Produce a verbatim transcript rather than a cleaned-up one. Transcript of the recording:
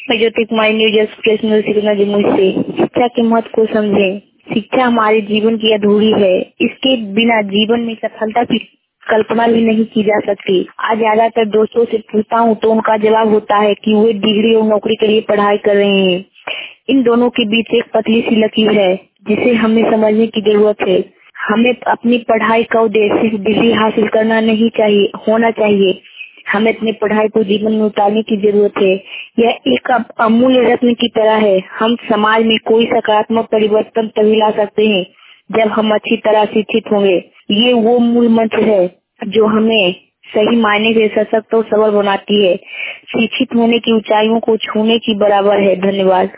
मैं Jyoti Kumari news express news signal Jamui से। शिक्षा के महत्व को समझें। शिक्षा हमारे जीवन की अधूरी है। इसके बिना जीवन में सफलता की कल्पना भी नहीं की जा सकती। आज ज्यादातर दोस्तों से पूछता हूँ तो उनका जवाब होता है कि वे डिग्री और नौकरी के लिए पढ़ाई कर रहे हैं। इन दोनों के बीच एक पतली सी लकीर है जिसे हमें समझने की जरूरत है। हमें अपनी पढ़ाई का उद्देश्य सिर्फ डिग्री हासिल करना नहीं चाहिए होना चाहिए। हमें अपनी पढ़ाई को जीवन में उतारने की जरूरत है। यह एक अमूल्य रत्न की तरह है। हम समाज में कोई सकारात्मक परिवर्तन तभी ला सकते हैं जब हम अच्छी तरह शिक्षित होंगे। ये वो मूल मंत्र है जो हमें सही मायने से सशक्त और सबल बनाती है। शिक्षित होने की ऊंचाइयों को छूने की बराबर है। धन्यवाद।